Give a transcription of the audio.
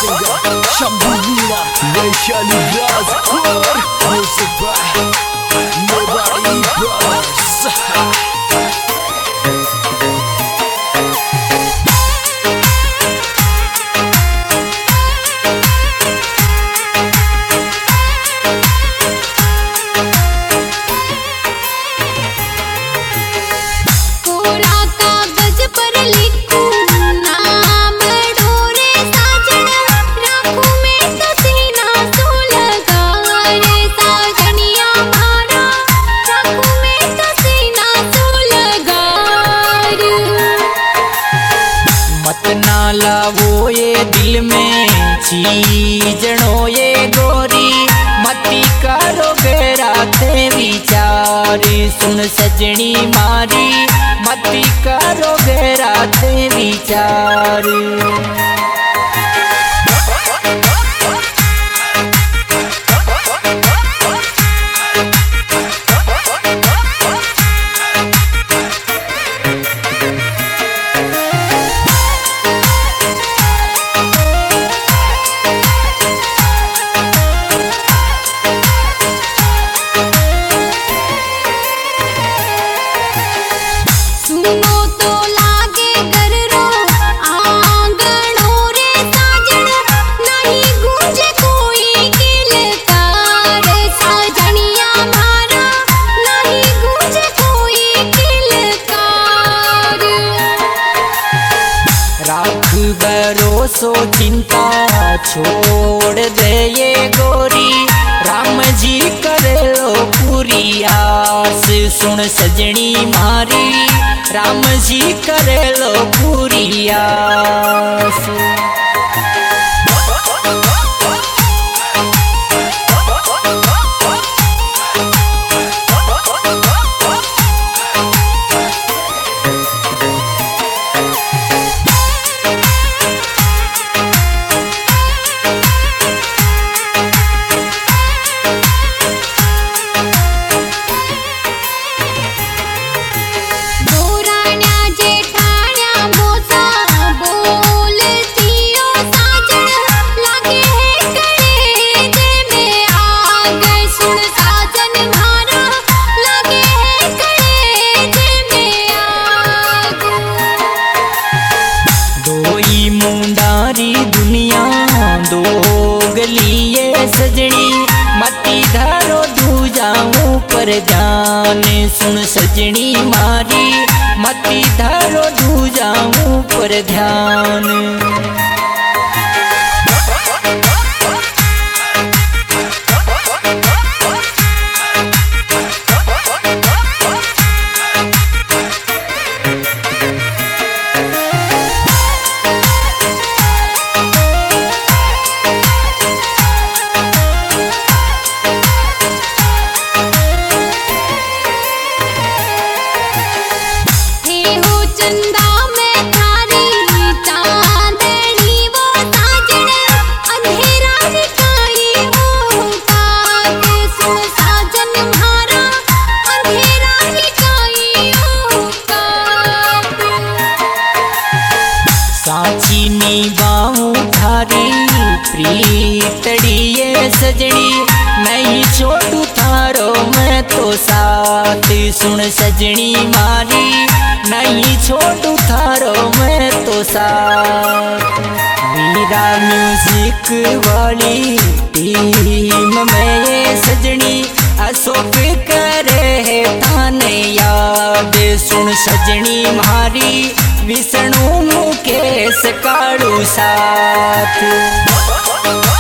singer Shambhuvina Vaishali Rajpur. Music by Nobody Brothers. लावो ये दिल में चीजणो ये गोरी, मती करो बेरा ते विचार। सुन सजनी मारी, मती करो बेरा ते विचार। भरोसो चिंता छोड़ दे ये गोरी, राम जी करे लो पूरी आस। सुन सजनी मारी, राम जी करे लो पूरी आस। दुनिया दो गलिए सजनी, मती धारो दूजाऊं पर ध्यान। सुन सजनी मारी, मती धारो दूजाऊं पर ध्यान। साची निभाऊं थारी प्रीतड़ी ये सजनी, नहीं छोड़ू थारो मैं तो साथ। सुन सजनी मारी, नहीं छोड़ू थारो मैं तो साथ। मीरा म्यूजिक वाली टीम में ये सजनी, अशोक करे है थाने याद। सुन सजनी मारी, विष्णु मुकेश काड़ू साथ।